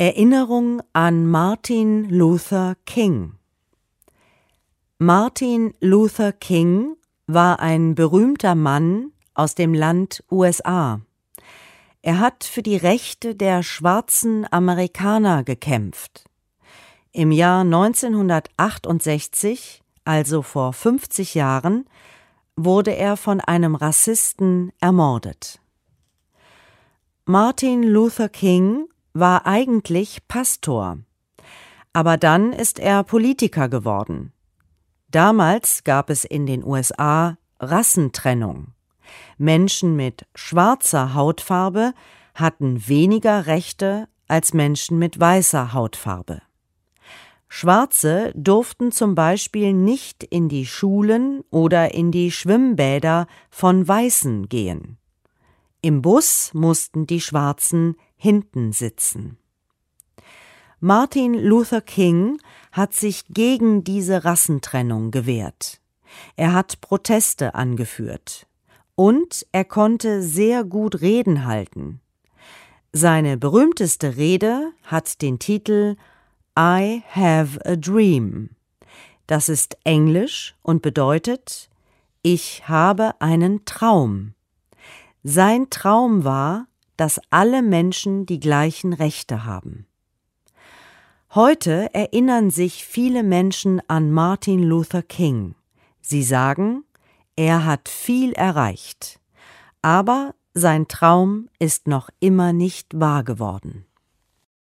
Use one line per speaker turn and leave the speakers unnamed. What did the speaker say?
Erinnerung an Martin Luther King. Martin Luther King war ein berühmter Mann aus dem Land USA. Er hat für die Rechte der schwarzen Amerikaner gekämpft. Im Jahr 1968, also vor 50 Jahren, wurde er von einem Rassisten ermordet. Martin Luther King war eigentlich Pastor, aber dann ist er Politiker geworden. Damals gab es in den USA Rassentrennung. Menschen mit schwarzer Hautfarbe hatten weniger Rechte als Menschen mit weißer Hautfarbe. Schwarze durften zum Beispiel nicht in die Schulen oder in die Schwimmbäder von Weißen gehen. Im Bus mussten die Schwarzen hinten sitzen. Martin Luther King hat sich gegen diese Rassentrennung gewehrt. Er hat Proteste angeführt. Und er konnte sehr gut Reden halten. Seine berühmteste Rede hat den Titel I have a dream. Das ist Englisch und bedeutet: Ich habe einen Traum. Sein Traum war, dass alle Menschen die gleichen Rechte haben. Heute erinnern sich viele Menschen an Martin Luther King. Sie sagen, er hat viel erreicht, aber sein Traum ist noch immer nicht wahr geworden.